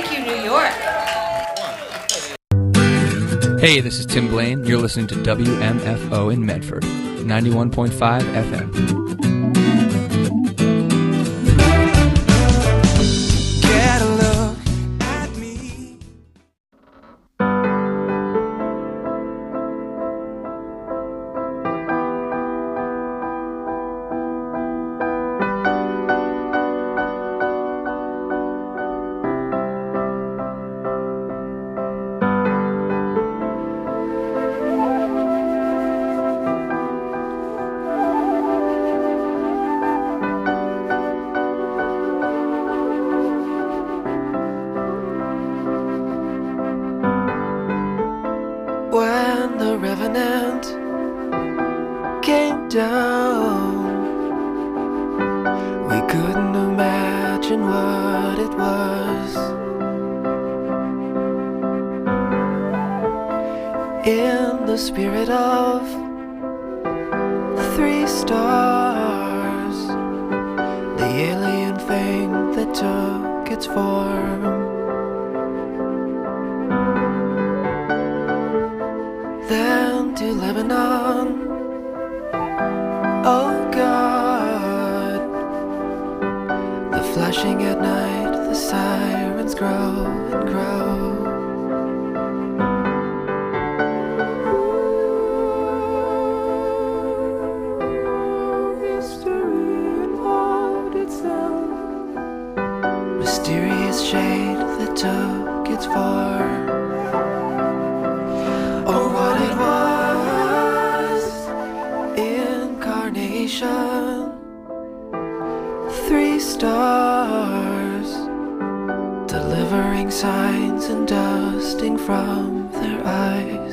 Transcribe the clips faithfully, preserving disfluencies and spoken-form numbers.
Thank you, New York. Hey, this is Tim Blaine. You're listening to W M F O in Medford, ninety-one point five F M. Get a look at me. When the Revenant came down, we couldn't imagine what it was. In the spirit of three stars, the alien thing that took its form. Then to Lebanon, oh God, the flashing at night, the sirens grow and grow. History involved itself, mysterious shade that took its form. Or what it was, incarnation, three stars, delivering signs and dusting from their eyes.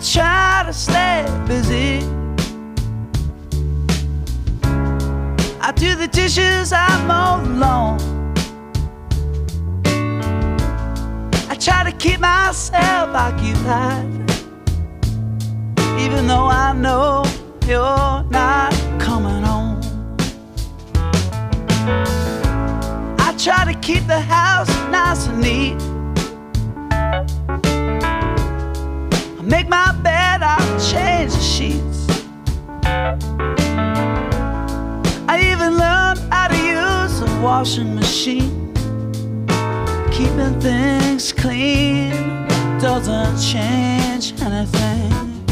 try to stay busy. I do the dishes, I mow the lawn. I try to keep myself occupied, even though I know you're not coming home. I try to keep the house nice and neat. I make my bed, I change the sheets. I even learned how to use a washing machine. Keeping things clean doesn't change anything.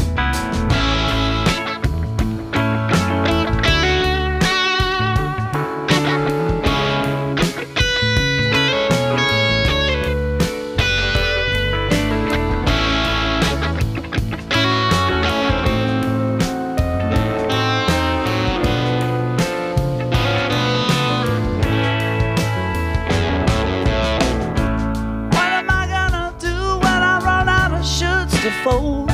Fold.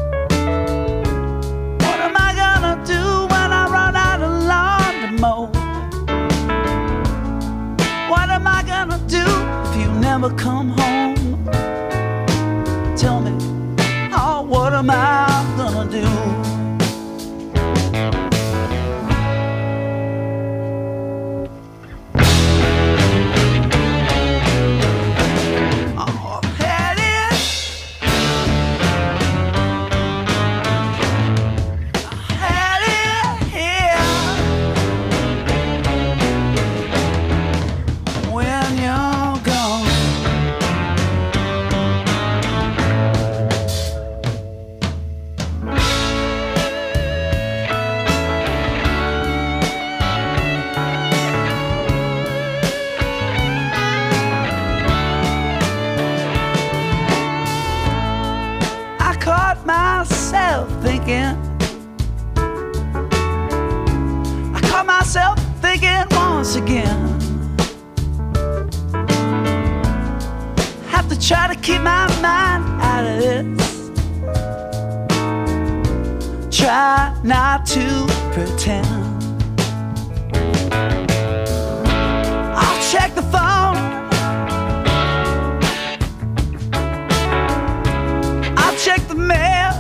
What am I gonna do when I run out of lawn to mow? What am I gonna do if you never come home? Tell me, oh, what am I gonna do? Myself thinking, I caught myself thinking once again. Have to try to keep my mind out of this. Try not to pretend. I'll check the phone, I'll check the mail,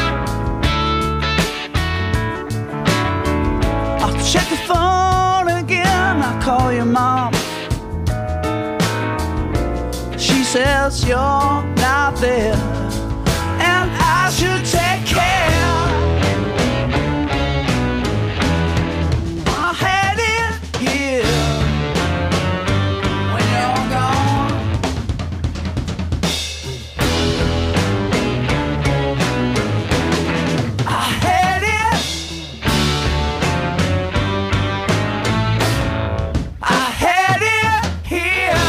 check the phone again. I call your mom. She says you're not there, and I should take care. I had it here when you're gone. I had it. I had it here.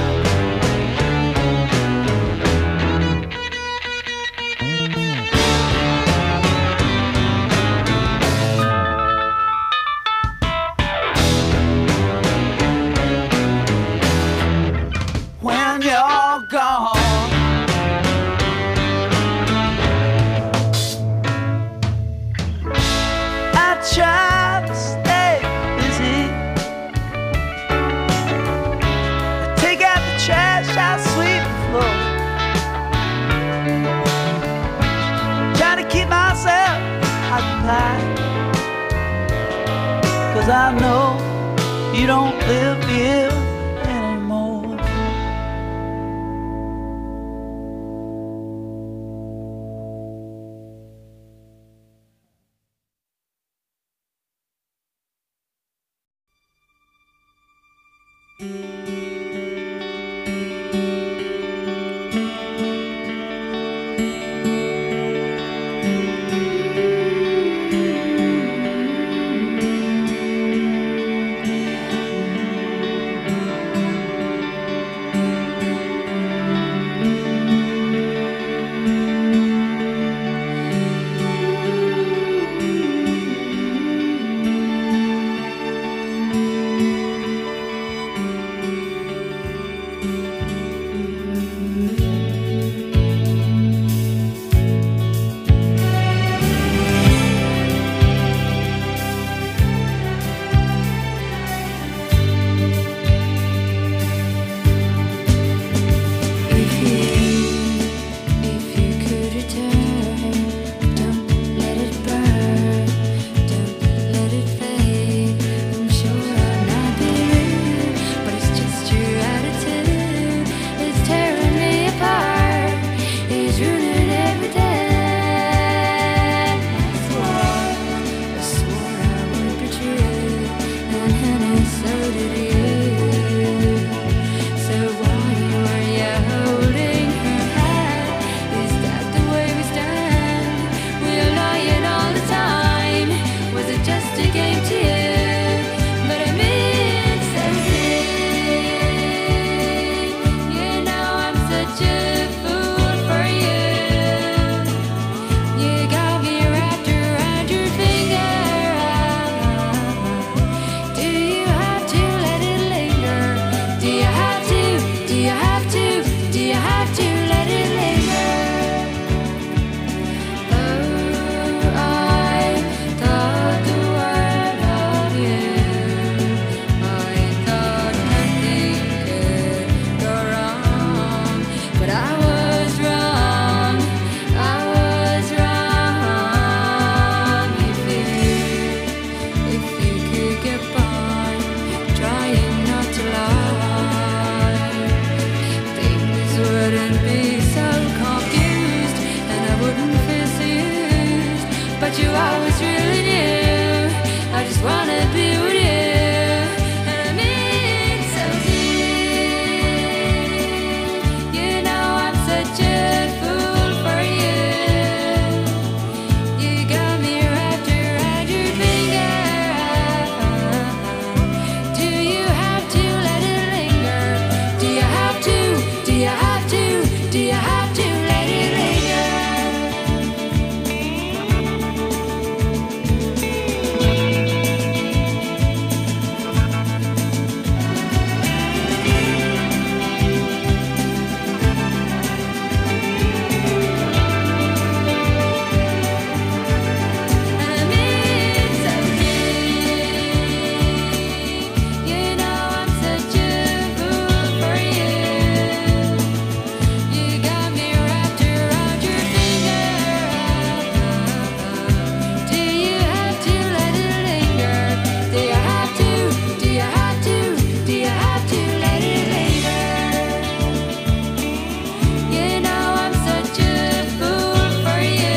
When you're gone, I try to stay busy. I take out the trash, I sweep the floor. Try to keep myself occupied, 'cause I know you don't live here anymore. that you always really knew. I just wanna be with you. And I mean so deep. You know I'm such a fool for you. You got me wrapped around your finger. Do you have to let it linger? Do you have to? Do you have to? Do you have to let it linger? And I mean so deep. You know I'm such a fool for you. You got me wrapped around your finger. Do you have to let it linger? Do you have to? Do you have to? Do you have to let it linger? You know I'm such a fool for you.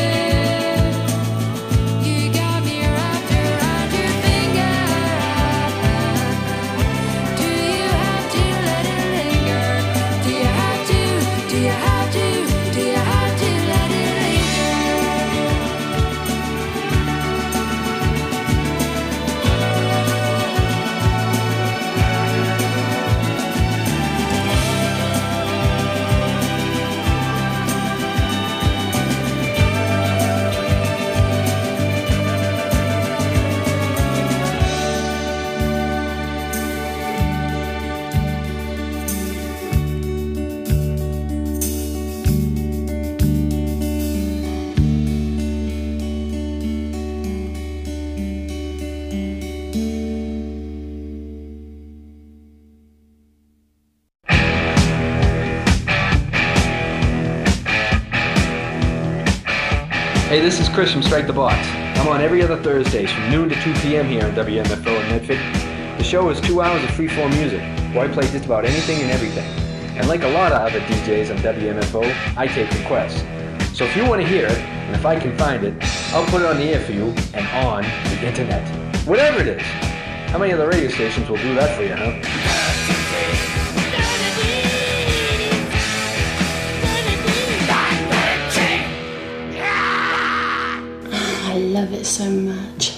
You got me wrapped around your finger. Do you have to let it linger? Do you have to? Do you have to? Do you have to let it linger? Hey, this is Chris from Strike the Box. I'm on every other Thursdays from noon to two p.m. here on W M F O in Medford. The show is two hours of free-form music, where I play just about anything and everything. And like a lot of other D Js on W M F O, I take requests. So if you want to hear it, and if I can find it, I'll put it on the air for you and on the internet. Whatever it is. How many other radio stations will do that for you, huh? I love it so much.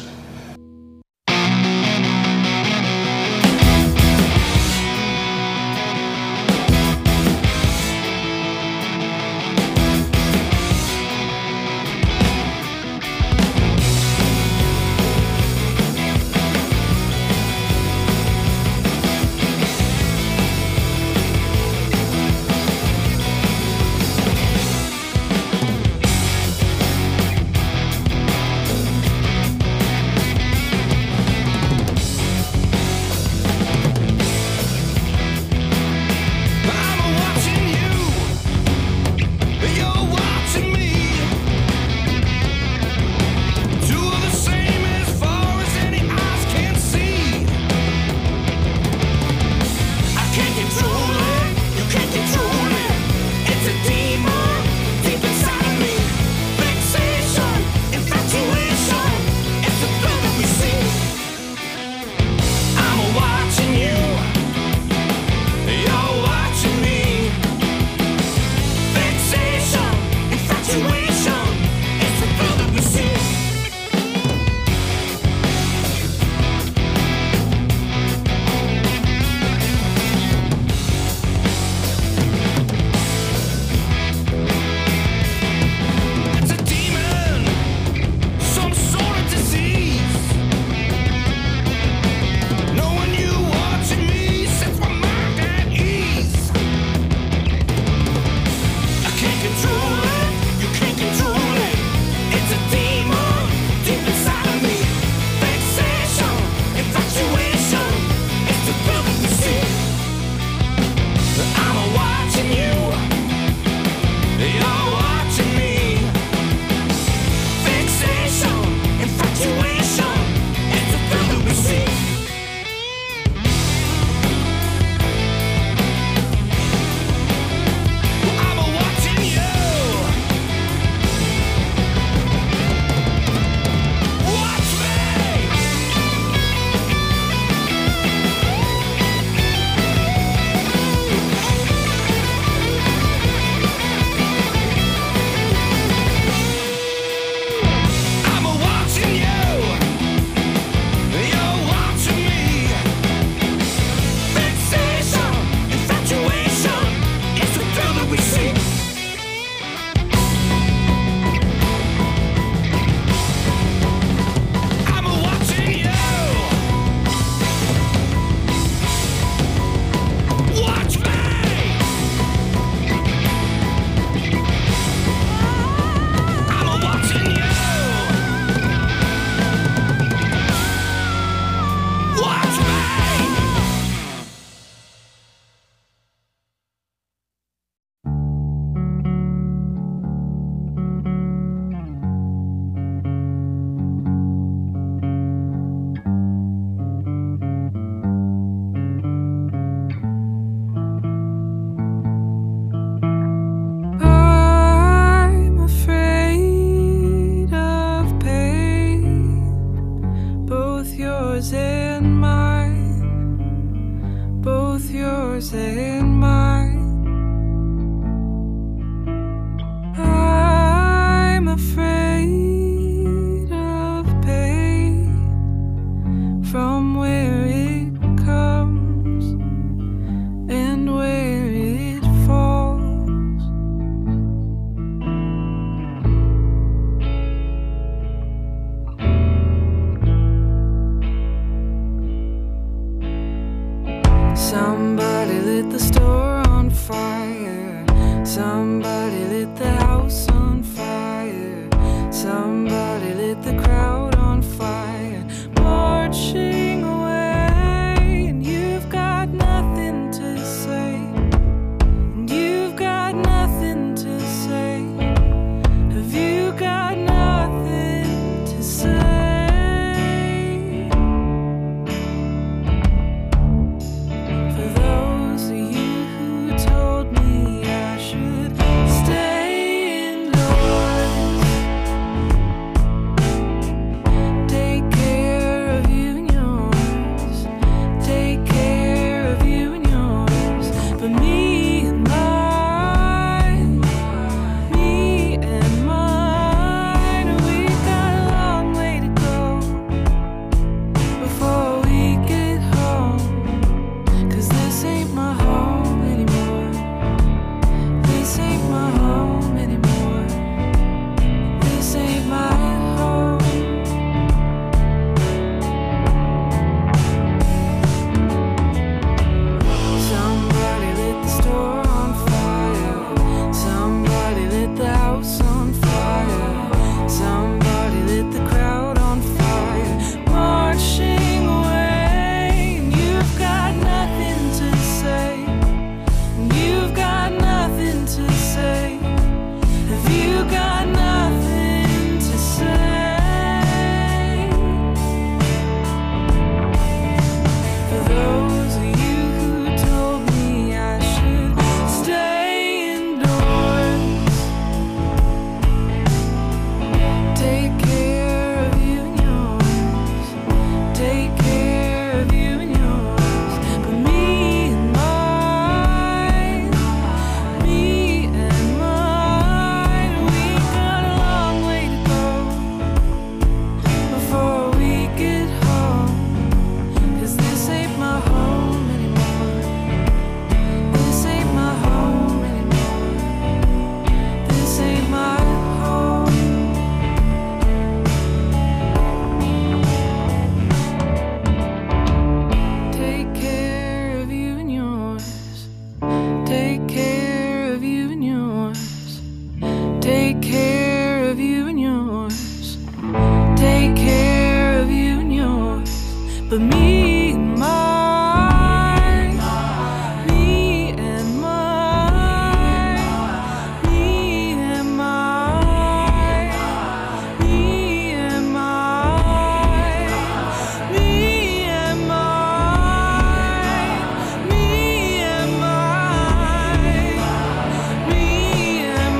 care of you and yours. Take care of you and yours. But me and mine, me and mine, me and mine, me and mine, me and mine, me and mine, me and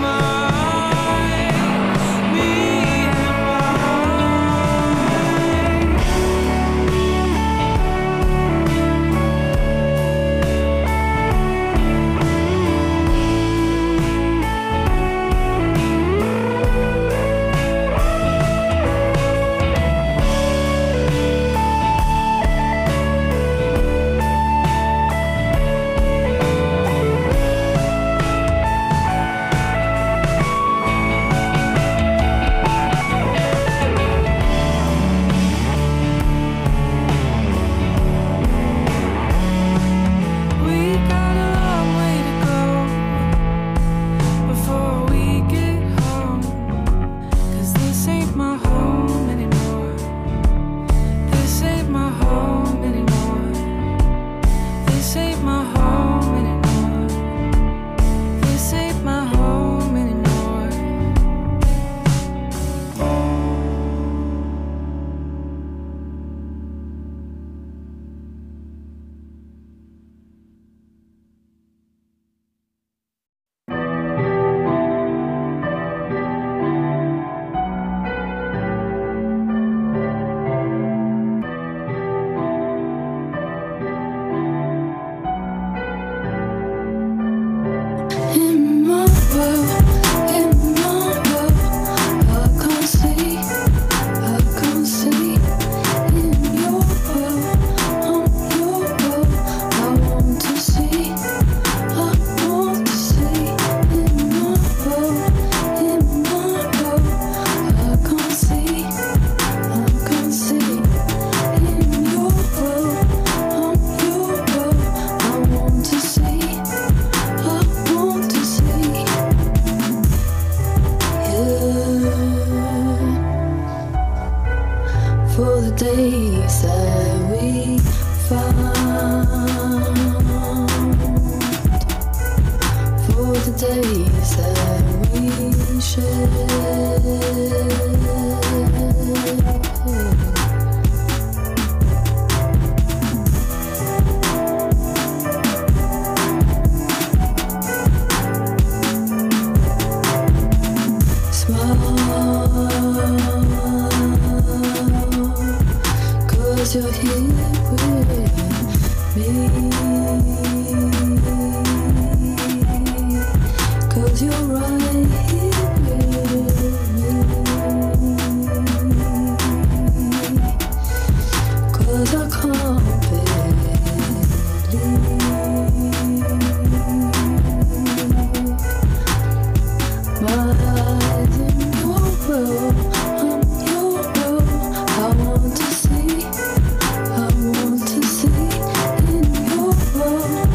mine, me and we got a long way to go before we get home. 'Cause this ain't my home anymore. This ain't my home anymore. This ain't my home anymore. This ain't my home anymore. In my world, in my world, I can't see, I can't see. In your world, on your world, I want to see, I want to see. In my world, in my world, I can't see, I can't see. In your world, on your world, I want to see, I want to see you. For the days that we found, for the days that we shared. Smile, 'cause you're here with me. 'Cause you're right here with me. 'Cause I can't believe my eyes in your world, on your world. I want to see, I want to see in your world.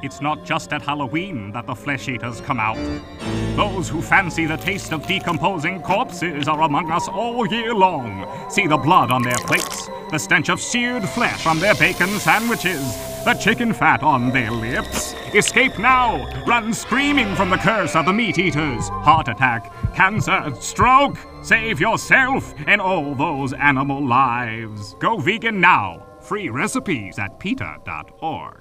It's not just at Halloween that the flesh eaters come out. Those who fancy the taste of decomposing corpses are among us all year long. See the blood on their plates, the stench of seared flesh on their bacon sandwiches, the chicken fat on their lips. Escape now! Run screaming from the curse of the meat eaters. Heart attack, cancer, stroke. Save yourself and all those animal lives. Go vegan now. Free recipes at PETA dot org.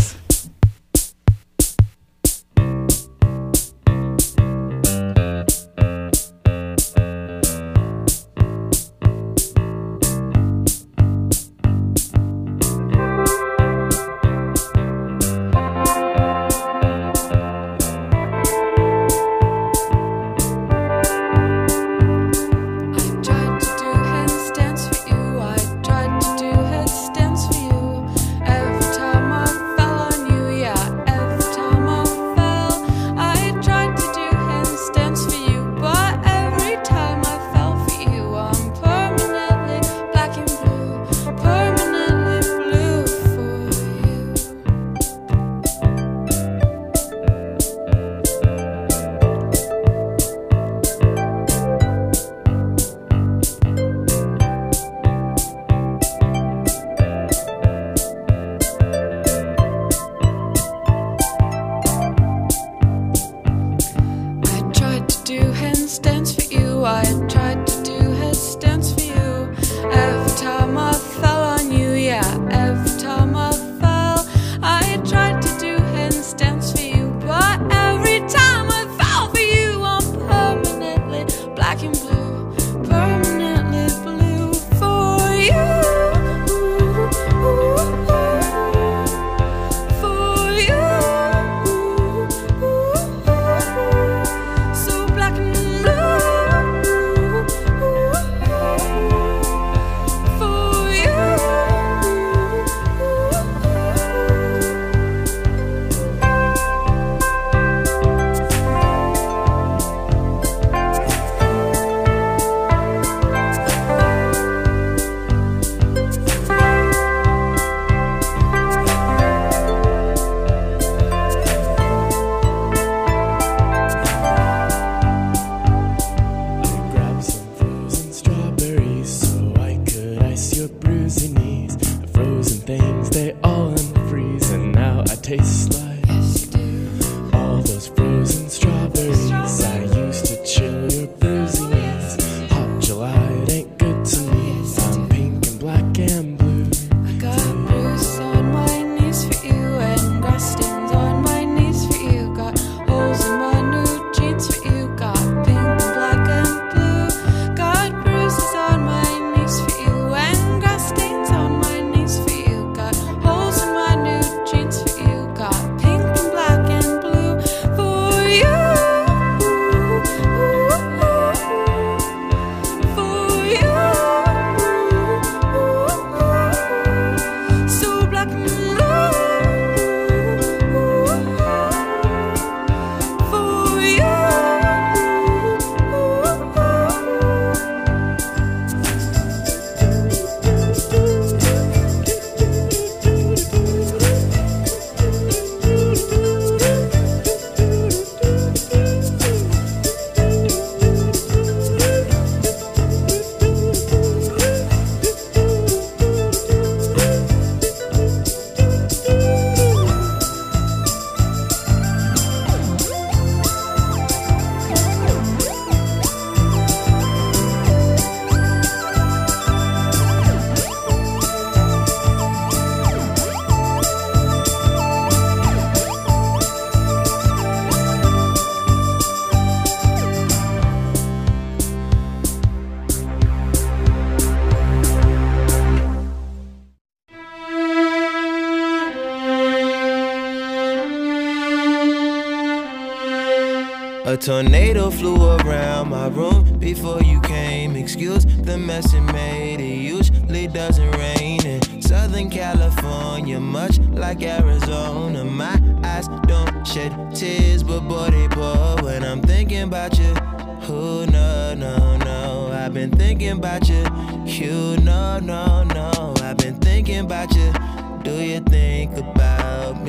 A tornado flew around my room before you came. Excuse the mess it made. It usually doesn't rain in Southern California, much like Arizona. My eyes don't shed tears, but boy they pour when I'm thinking about you. Oh no, no, no, I've been thinking about you. You no, no, no, I've been thinking about you. Do you think about me?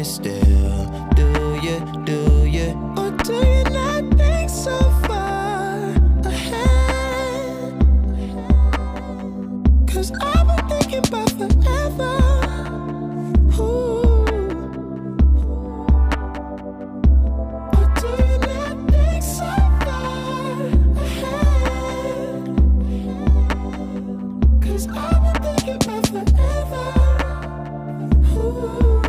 me still. Do you, do you, or do you not think so far ahead? Cause I've been thinking about forever. Ooh. Or do you not think so far ahead? Cause I've been thinking about forever. Ooh.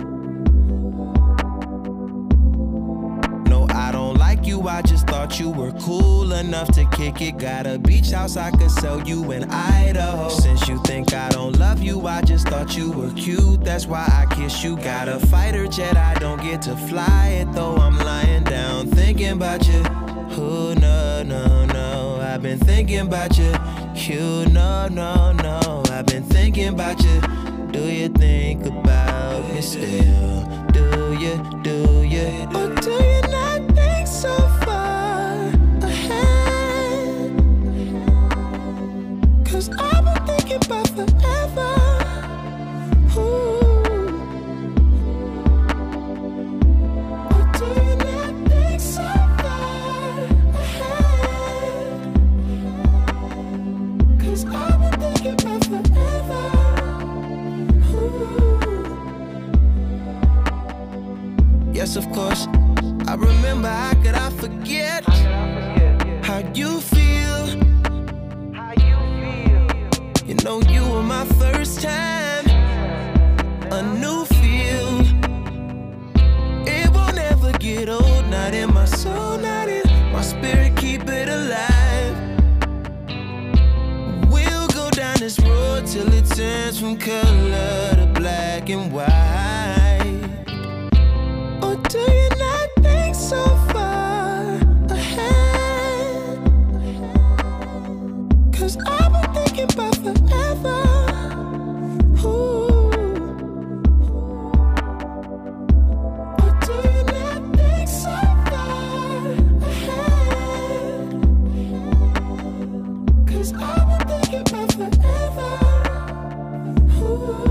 No, I don't like you, I just thought you were cool enough to kick it. Got a beach house I could sell you in Idaho. Since you think I don't love you, I just thought you were cute, that's why I kiss you. Got a fighter jet, I don't get to fly it, though I'm lying down thinking about you. Oh, no, no, no, I've been thinking about you. You, no, no, no, I've been thinking about you. Do you think about me still? Do you, do you, or do you not think so far ahead? Cause I've been thinking about forever. Ooh. Or do you not think so far ahead? Cause I've been thinking about forever. Yes, of course, I remember, how could I forget how you feel? You know you were my first time, a new feel. It won't ever get old, not in my soul, not in my spirit, keep it alive. We'll go down this road till it turns from color to black and white. Or do you not think so far ahead? Cause I've been thinking about forever. Ooh. Or do you not think so far ahead? Cause I've been thinking about forever. Ooh.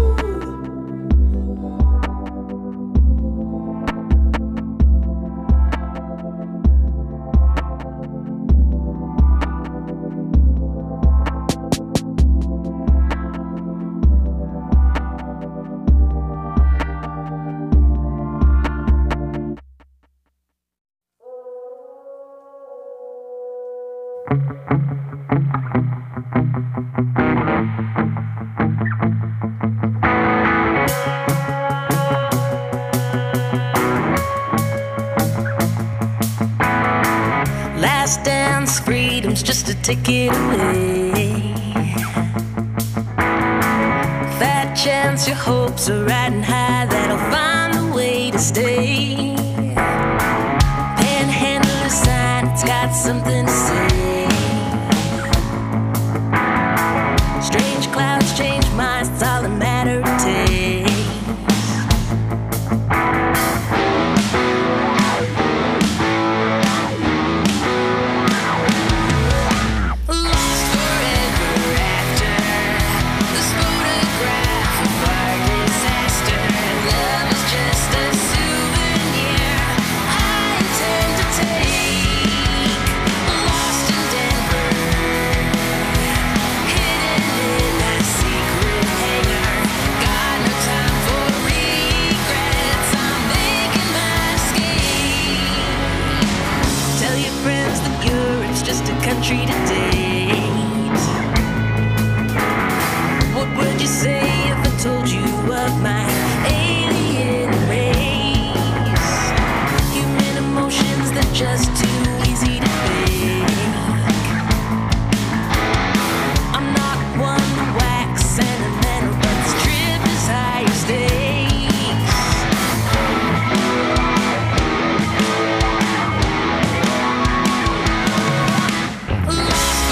Last dance, freedom's just a ticket away. Fat chance your hopes are riding high, that I'll find a way to stay. Panhandle a sign, it's got something to say. Strange clouds change minds, it's all a matter of taste. Country to date. What would you say if I told you of my alien race? Human emotions, they're just too easy to fake. I'm not one to wax sentimental, but this trip is higher stakes. Lost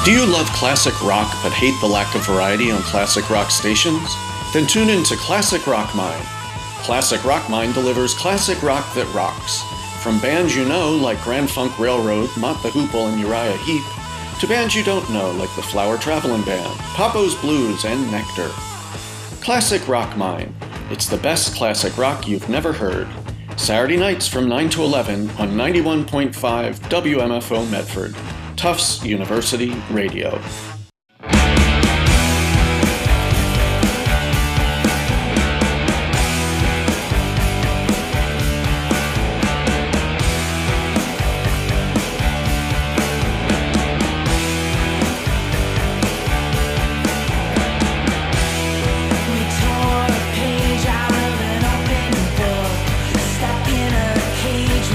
Do you love classic rock but hate the lack of variety on classic rock stations? Then tune in to Classic Rock Mine. Classic Rock Mine delivers classic rock that rocks. From bands you know like Grand Funk Railroad, Mott the Hoople, and Uriah Heep, to bands you don't know like the Flower Traveling Band, Papo's Blues, and Nectar. Classic Rock Mine. It's the best classic rock you've never heard. Saturday nights from nine to eleven on ninety-one point five W M F O Medford. Tufts University Radio.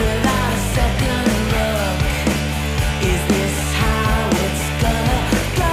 Is this how it's gonna go?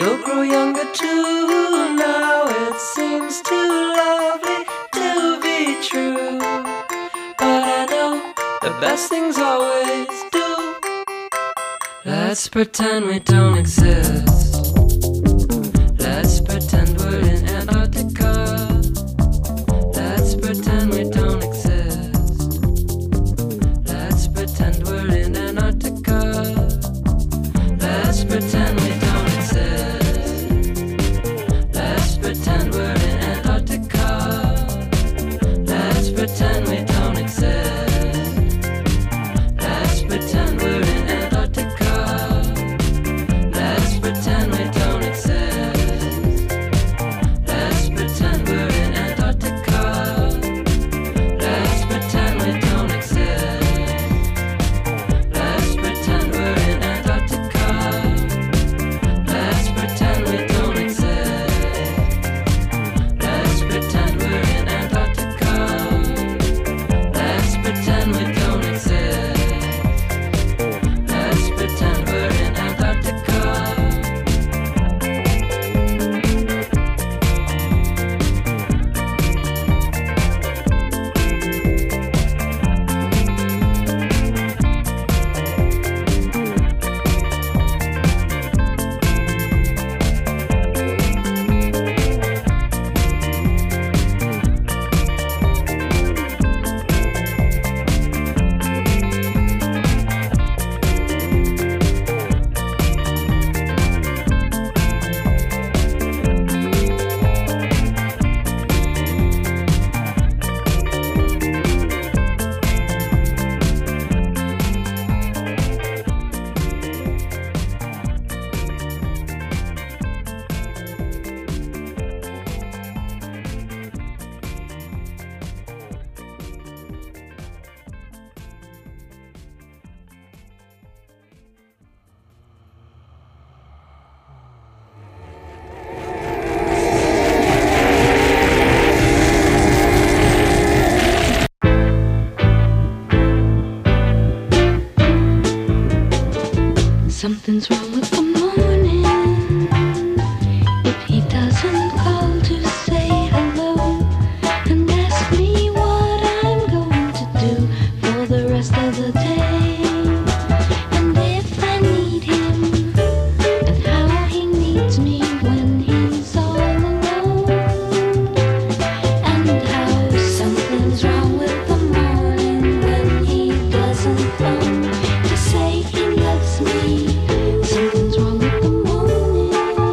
will grow younger too. Now it seems too lovely to be true. But I know the best things always do. Let's pretend we don't exist. Let's pretend we're in Antarctica. Let's pretend we don't exist. Let's pretend we're in Antarctica. Let's pretend we don't exist. Let's pretend we're in Antarctica. Let's pretend we don't exist. Let's pretend we're in Antarctica. Let's pretend we don't exist. Let's pretend we're in Antarctica. Let's pretend we don't exist. Let's pretend we're in Antarctica. Let's pretend we don't exist. Let's pretend we're in Antarctica. Let's pretend we don't exist. Let's pretend we're in Antarctica. Something's wrong with the morning. If he doesn't call to say hello and ask me what I'm going to do for the rest of the day, and if I need him and how he needs me when he's all alone, and how something's wrong with the morning when he doesn't phone to say he loves me. Something's wrong with the morning.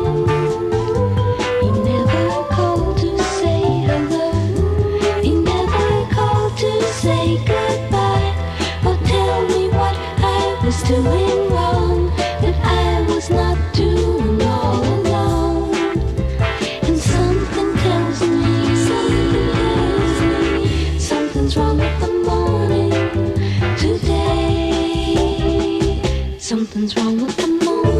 He never called to say hello. He never called to say goodbye or tell me what I was doing wrong, that I was not doing all alone. And something tells me, something tells me, something's wrong with the morning today. Something's wrong with the morning.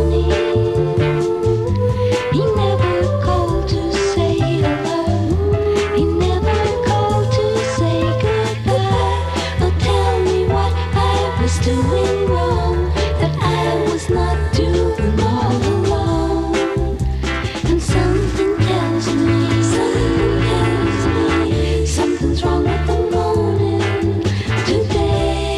He never called to say hello. He never called to say goodbye or tell me what I was doing wrong, that I was not doing all alone. And something tells me, something tells me, something's wrong with the morning today.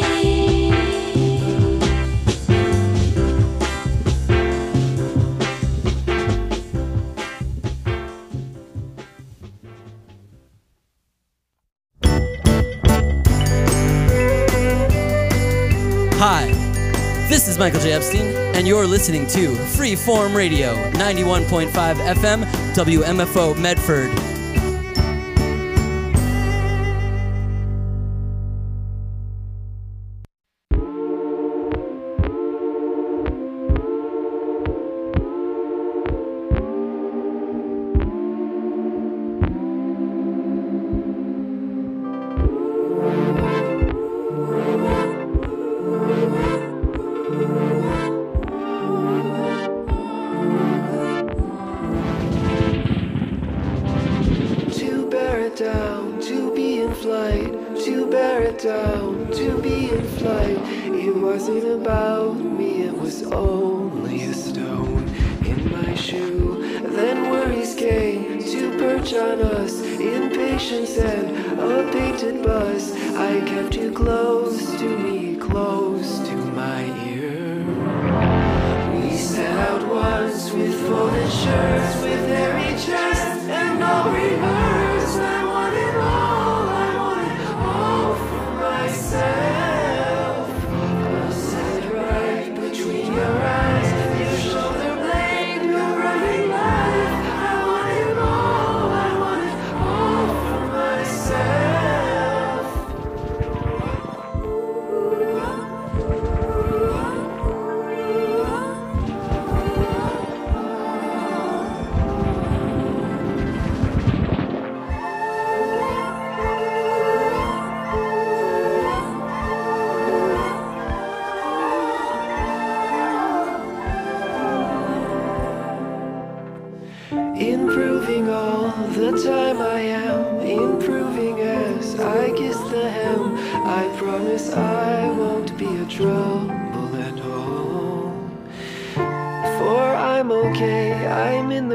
Hi, this is Michael J. Epstein, and you're listening to Freeform Radio, ninety-one point five F M, W M F O Medford. down, to be in flight, to bear it down, to be in flight. It wasn't about me, it was only a stone in my shoe. Then worries came to perch on us, impatience and a painted bus. I kept you close to me, close to my ear. We set out once with folded shirts, with hairy chests and no rehearse. I wanted all, I wanted all for myself. A set right between your eyes, your shoulder blade, your running life. I wanted all, I wanted all for myself. Improving all the time I am, improving as I kiss the hem. I promise I won't be a trouble at all. For I'm okay, I'm in the